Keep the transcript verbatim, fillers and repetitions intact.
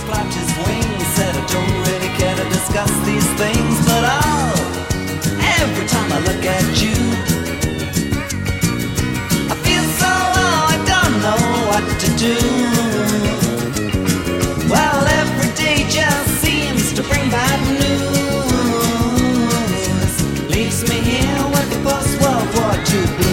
clapped his wings, said I don't really care to discuss these things, but oh, every time I look at you, I feel so low, I don't know what to do. Well, every day just seems to bring bad news, leaves me here with the post-World War Two blues.